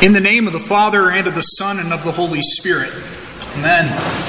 In the name of the Father, and of the Son, and of the Holy Spirit. Amen.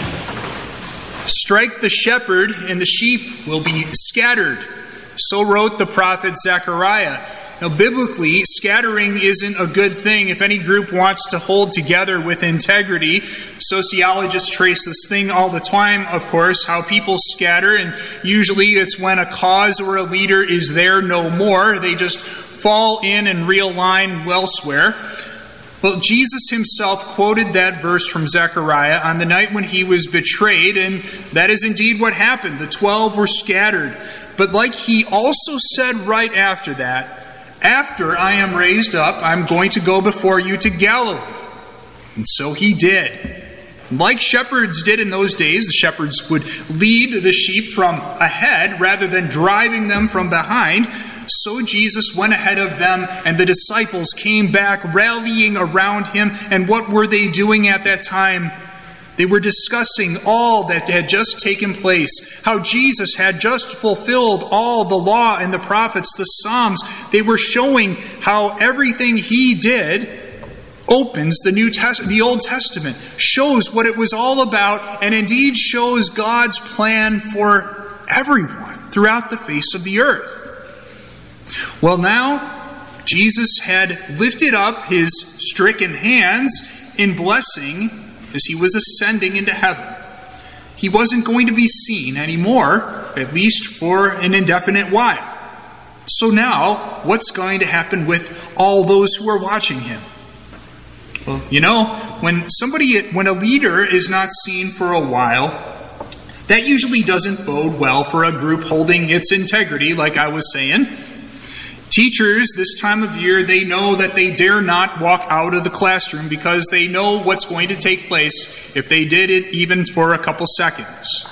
Strike the shepherd, and the sheep will be scattered. So wrote the prophet Zechariah. Now, biblically, scattering isn't a good thing if any group wants to hold together with integrity. Sociologists trace this thing all the time, of course, how people scatter, and usually it's when a cause or a leader is there no more. They just fall in and realign elsewhere. Well, Jesus himself quoted that verse from Zechariah on the night when he was betrayed, and that is indeed what happened. The 12 were scattered. But like he also said right after that, after I am raised up, I'm going to go before you to Galilee. And so he did. Like shepherds did in those days, the shepherds would lead the sheep from ahead rather than driving them from behind. So Jesus went ahead of them, and the disciples came back rallying around him. And what were they doing at that time? They were discussing all that had just taken place, how Jesus had just fulfilled all the law and the prophets, the Psalms. They were showing how everything he did opens the Old Testament, shows what it was all about, and indeed shows God's plan for everyone throughout the face of the earth. Well, now, Jesus had lifted up his stricken hands in blessing as he was ascending into heaven. He wasn't going to be seen anymore, at least for an indefinite while. So now, what's going to happen with all those who are watching him? Well, when a leader is not seen for a while, that usually doesn't bode well for a group holding its integrity, like I was saying. Teachers, this time of year, they know that they dare not walk out of the classroom because they know what's going to take place if they did it even for a couple seconds.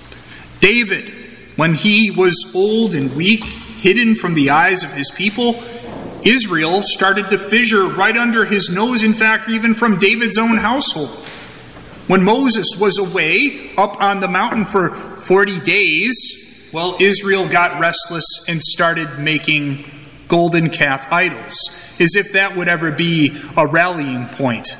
David, when he was old and weak, hidden from the eyes of his people, Israel started to fissure right under his nose, in fact, even from David's own household. When Moses was away up on the mountain for 40 days, well, Israel got restless and started making golden calf idols, as if that would ever be a rallying point.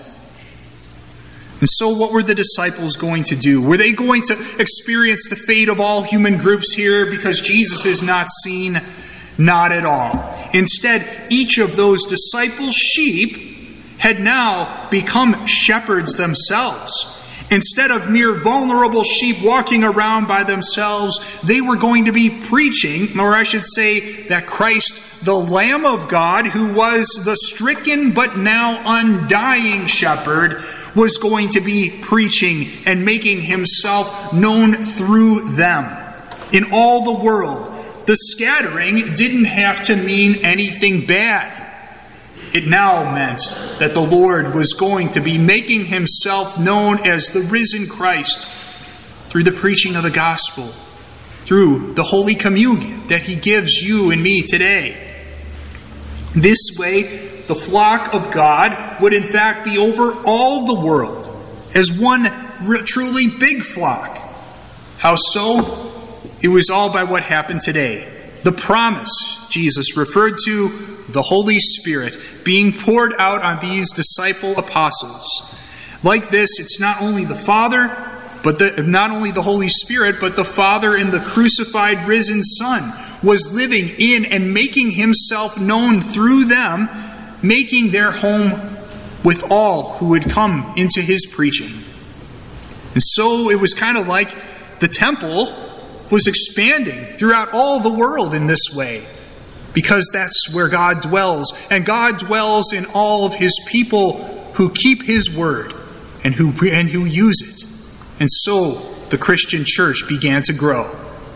And so what were the disciples going to do? Were they going to experience the fate of all human groups here because Jesus is not seen? Not at all. Instead, each of those disciple sheep had now become shepherds themselves. Instead of mere vulnerable sheep walking around by themselves, they were going to be preaching, or I should say that Christ, the Lamb of God, who was the stricken but now undying shepherd, was going to be preaching and making himself known through them in all the world. The scattering didn't have to mean anything bad. It now meant that the Lord was going to be making himself known as the risen Christ through the preaching of the gospel, through the Holy Communion that he gives you and me today. This way, the flock of God would in fact be over all the world as one truly big flock. How so? It was all by what happened today. The promise Jesus referred to, the Holy Spirit being poured out on these disciple apostles. Like this, it's not only the Father, not only the Holy Spirit, but the Father and the crucified, risen Son was living in and making himself known through them, making their home with all who would come into his preaching. And so it was kind of like the temple was expanding throughout all the world in this way, because that's where God dwells. And God dwells in all of his people who keep his word and who use it. And so the Christian church began to grow.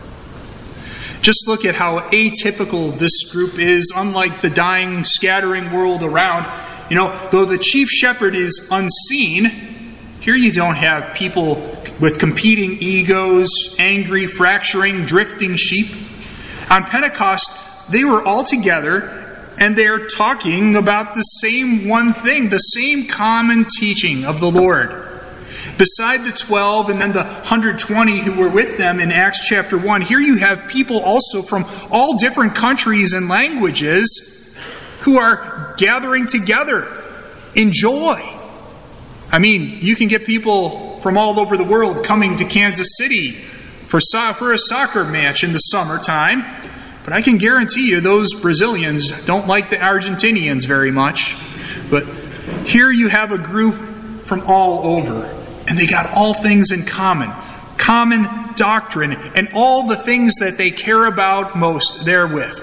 Just look at how atypical this group is, unlike the dying, scattering world around. Though the chief shepherd is unseen, here you don't have people with competing egos, angry, fracturing, drifting sheep. On Pentecost, they were all together, and they're talking about the same one thing, the same common teaching of the Lord. Beside the 12 and then the 120 who were with them in Acts chapter 1, here you have people also from all different countries and languages who are gathering together enjoy. I mean, you can get people from all over the world coming to Kansas City for a soccer match in the summertime, but I can guarantee you those Brazilians don't like the Argentinians very much. But here you have a group from all over, and they got all things in common doctrine, and all the things that they care about most therewith.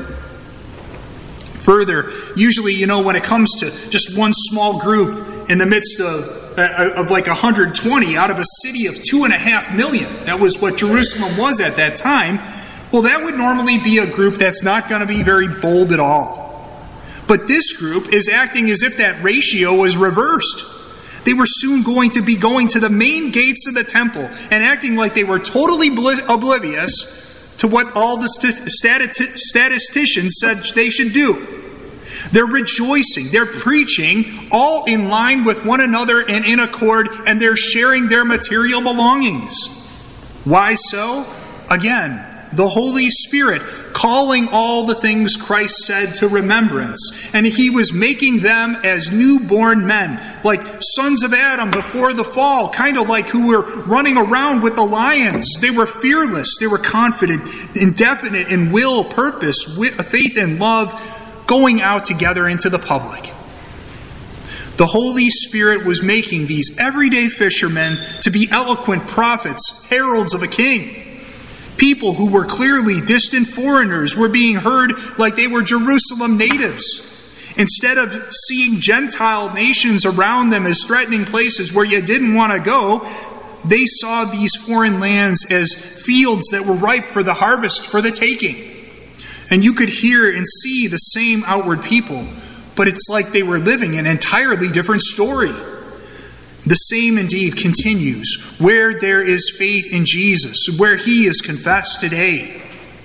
Further, usually, when it comes to just one small group in the midst of like 120 out of a city of 2.5 million, that was what Jerusalem was at that time, well, that would normally be a group that's not going to be very bold at all. But this group is acting as if that ratio was reversed. They were soon going to be going to the main gates of the temple and acting like they were totally oblivious to what all the statisticians said they should do. They're rejoicing, they're preaching, all in line with one another and in accord, and they're sharing their material belongings. Why so? Again, the Holy Spirit calling all the things Christ said to remembrance. And he was making them as newborn men, like sons of Adam before the fall, kind of like who were running around with the lions. They were fearless, they were confident, indefinite in will, purpose, faith, and love, going out together into the public. The Holy Spirit was making these everyday fishermen to be eloquent prophets, heralds of a king. People who were clearly distant foreigners were being heard like they were Jerusalem natives. Instead of seeing Gentile nations around them as threatening places where you didn't want to go, they saw these foreign lands as fields that were ripe for the harvest, for the taking. And you could hear and see the same outward people, but it's like they were living an entirely different story. The same indeed continues where there is faith in Jesus, where he is confessed today.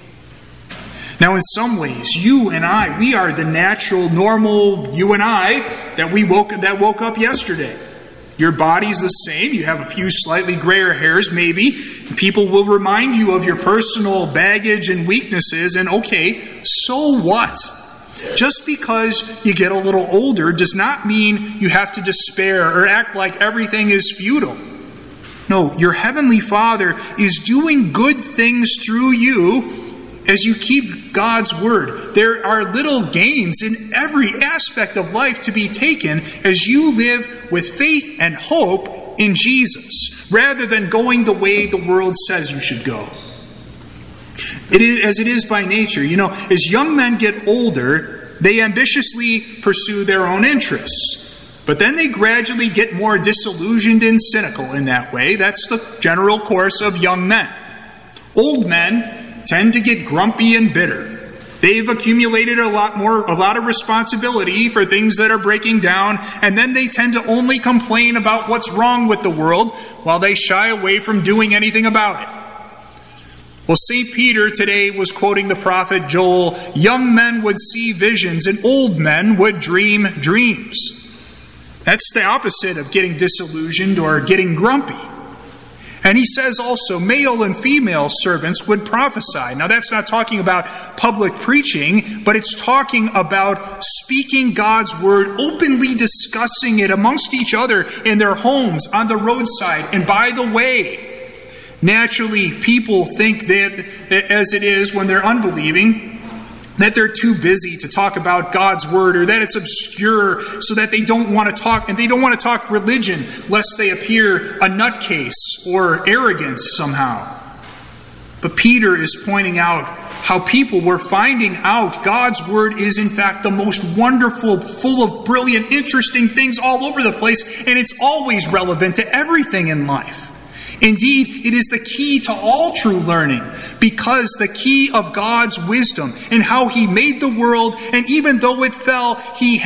Now, in some ways, you and I, we are the natural, normal you and I that woke up yesterday. Your body's the same. You have a few slightly grayer hairs, maybe. People will remind you of your personal baggage and weaknesses, and okay, so what? Just because you get a little older does not mean you have to despair or act like everything is futile. No, your Heavenly Father is doing good things through you as you keep God's Word. There are little gains in every aspect of life to be taken as you live with faith and hope in Jesus, rather than going the way the world says you should go. It is as it is by nature. As young men get older, they ambitiously pursue their own interests. But then they gradually get more disillusioned and cynical in that way. That's the general course of young men. Old men tend to get grumpy and bitter. They've accumulated a lot of responsibility for things that are breaking down, and then they tend to only complain about what's wrong with the world while they shy away from doing anything about it. Well, St. Peter today was quoting the prophet Joel, young men would see visions and old men would dream dreams. That's the opposite of getting disillusioned or getting grumpy. And he says also, male and female servants would prophesy. Now that's not talking about public preaching, but it's talking about speaking God's word, openly discussing it amongst each other in their homes, on the roadside, and by the way. Naturally, people think that, as it is when they're unbelieving, that they're too busy to talk about God's word, or that it's obscure, so that they don't want to talk, and they don't want to talk religion, lest they appear a nutcase or arrogant somehow. But Peter is pointing out how people were finding out God's word is in fact the most wonderful, full of brilliant, interesting things all over the place, and it's always relevant to everything in life. Indeed, it is the key to all true learning, because the key of God's wisdom and how he made the world, and even though it fell, he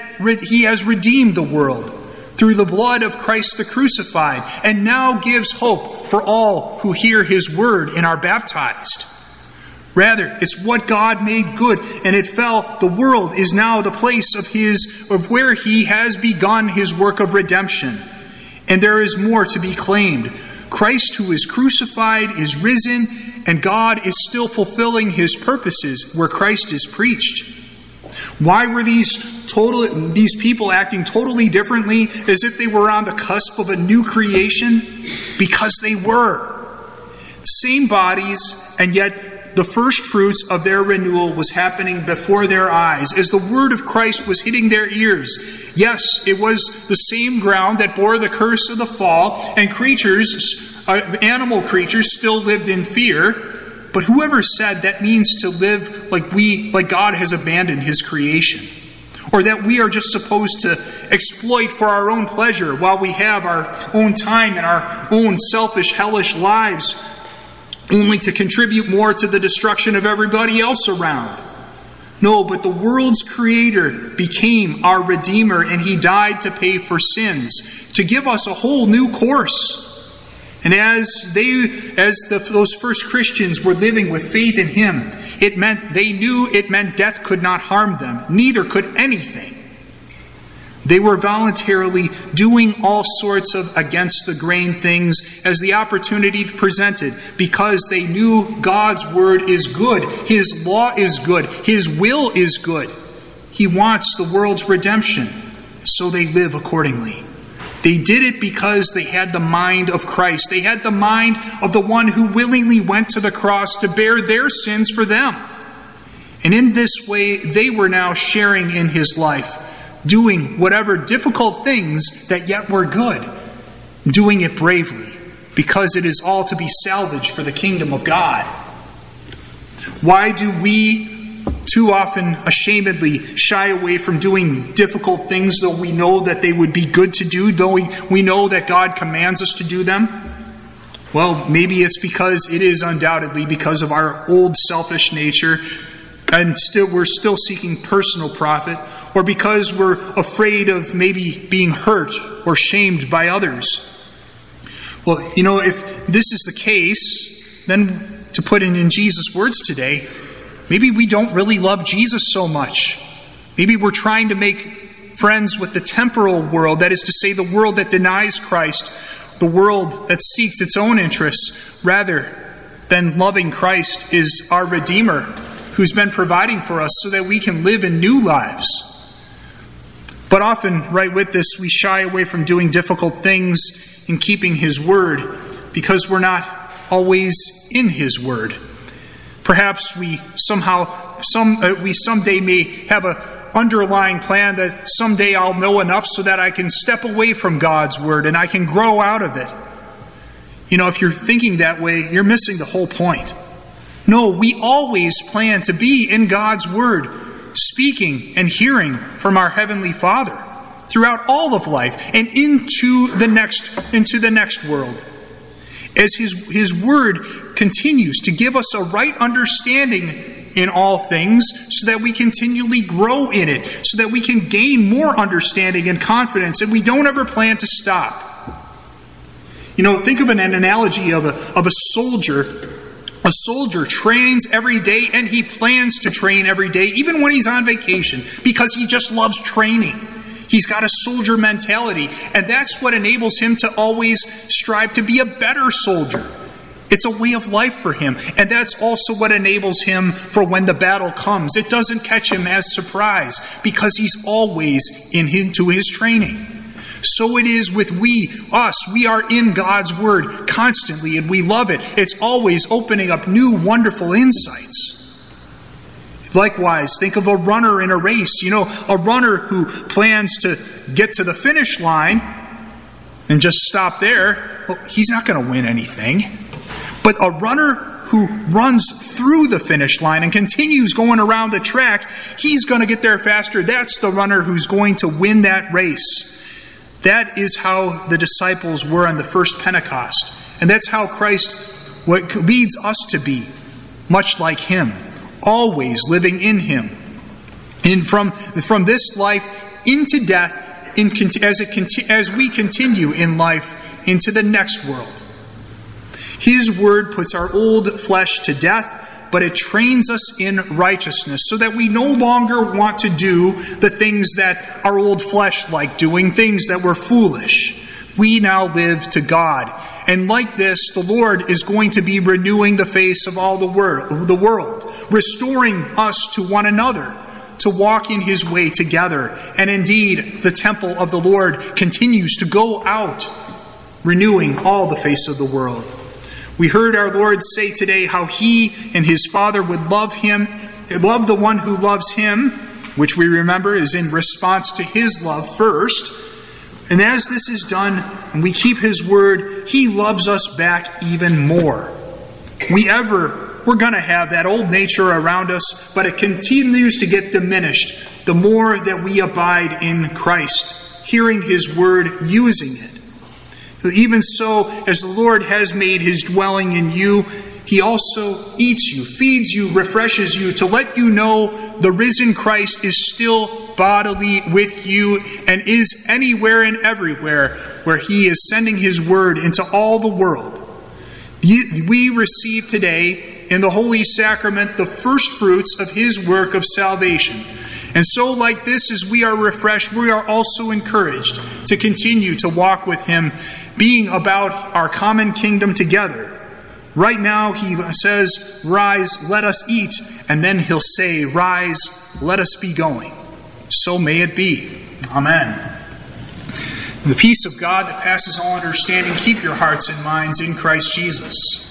has redeemed the world through the blood of Christ the crucified, and now gives hope for all who hear his word and are baptized. Rather, it's what God made good, and it fell. The world is now the place of where he has begun his work of redemption. And there is more to be claimed. Christ, who is crucified, is risen, and God is still fulfilling his purposes where Christ is preached. Why were these people acting totally differently, as if they were on the cusp of a new creation? Because they were. Same bodies, and yet the first fruits of their renewal was happening before their eyes as the word of Christ was hitting their ears. Yes, it was the same ground that bore the curse of the fall, and animal creatures still lived in fear. But whoever said that means to live like God has abandoned his creation, or that we are just supposed to exploit for our own pleasure while we have our own time and our own selfish, hellish lives, only to contribute more to the destruction of everybody else around. No, but the world's creator became our Redeemer, and he died to pay for sins, to give us a whole new course. And those first Christians were living with faith in him, they knew it meant death could not harm them, neither could anything. They were voluntarily doing all sorts of against the grain things as the opportunity presented, because they knew God's word is good, his law is good, his will is good. He wants the world's redemption, so they live accordingly. They did it because they had the mind of Christ. They had the mind of the one who willingly went to the cross to bear their sins for them. And in this way, they were now sharing in his life, doing whatever difficult things that yet were good, doing it bravely, because it is all to be salvaged for the kingdom of God. Why do we too often ashamedly shy away from doing difficult things, though we know that they would be good to do, though we know that God commands us to do them? Well, maybe it's because it is undoubtedly because of our old selfish nature, and we're still seeking personal profit, or because we're afraid of maybe being hurt or shamed by others. Well, if this is the case, then to put in Jesus' words today, maybe we don't really love Jesus so much. Maybe we're trying to make friends with the temporal world, that is to say, the world that denies Christ, the world that seeks its own interests, rather than loving Christ is our Redeemer, who's been providing for us so that we can live in new lives. But often, right with this, we shy away from doing difficult things in keeping his word because we're not always in his word. Perhaps we someday may have an underlying plan that someday I'll know enough so that I can step away from God's word and I can grow out of it. If you're thinking that way, you're missing the whole point. No, we always plan to be in God's word, speaking and hearing from our Heavenly Father throughout all of life and into the next world. As his word continues to give us a right understanding in all things, so that we continually grow in it, so that we can gain more understanding and confidence, and we don't ever plan to stop. Think of an analogy of a soldier. A soldier trains every day, and he plans to train every day, even when he's on vacation, because he just loves training. He's got a soldier mentality, and that's what enables him to always strive to be a better soldier. It's a way of life for him, and that's also what enables him for when the battle comes. It doesn't catch him as surprise, because he's always into his training. So it is with us. We are in God's word constantly, and we love it. It's always opening up new, wonderful insights. Likewise, think of a runner in a race. A runner who plans to get to the finish line and just stop there, well, he's not going to win anything. But a runner who runs through the finish line and continues going around the track, he's going to get there faster. That's the runner who's going to win that race. That is how the disciples were on the first Pentecost. And that's how Christ leads us to be, much like him, always living in him. And from this life into death, as we continue in life into the next world. His word puts our old flesh to death, but it trains us in righteousness so that we no longer want to do the things that our old flesh liked doing, things that were foolish. We now live to God. And like this, the Lord is going to be renewing the face of all the world, restoring us to one another, to walk in his way together. And indeed, the temple of the Lord continues to go out, renewing all the face of the world. We heard our Lord say today how he and his Father would love the one who loves him, which we remember is in response to his love first. And as this is done, and we keep his word, he loves us back even more. We're going to have that old nature around us, but it continues to get diminished the more that we abide in Christ, hearing his word, using it. Even so, as the Lord has made his dwelling in you, he also eats you, feeds you, refreshes you, to let you know the risen Christ is still bodily with you and is anywhere and everywhere where he is sending his word into all the world. We receive today in the Holy Sacrament the first fruits of his work of salvation. And so, like this, as we are refreshed, we are also encouraged to continue to walk with him, being about our common kingdom together. Right now, he says, "Rise, let us eat." And then he'll say, "Rise, let us be going." So may it be. Amen. The peace of God that passes all understanding, keep your hearts and minds in Christ Jesus.